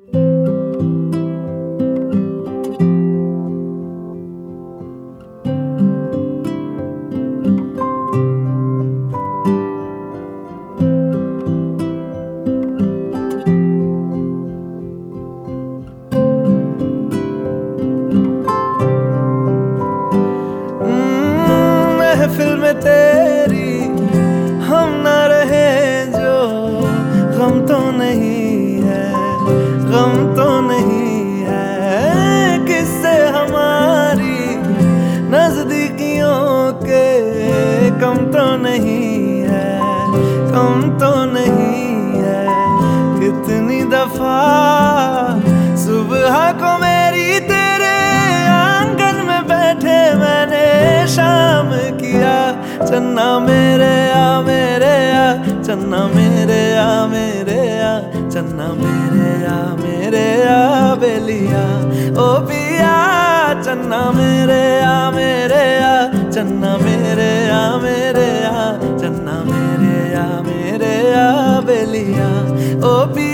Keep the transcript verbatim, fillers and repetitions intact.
महफिल में तेरी हम ना रहे जो गम तो नहीं है, गम तो नहीं है। किससे हमारी नजदीकियों के कम तो नहीं है, कम तो नहीं है। कितनी दफा सुबह को मेरी तेरे आंगन में बैठे मैंने शाम किया। चन्ना मेरे आ मेरे आ, चन्ना मेरे आ मेरे आ, चन्ना मेरे आ मेरे आ बेलिया ओ पिया। चन्ना मेरे आ मेरे आ, चन्ना मेरे आ मेरे आ, चन्ना मेरे आ मेरे आ बेलिया ओ पिया।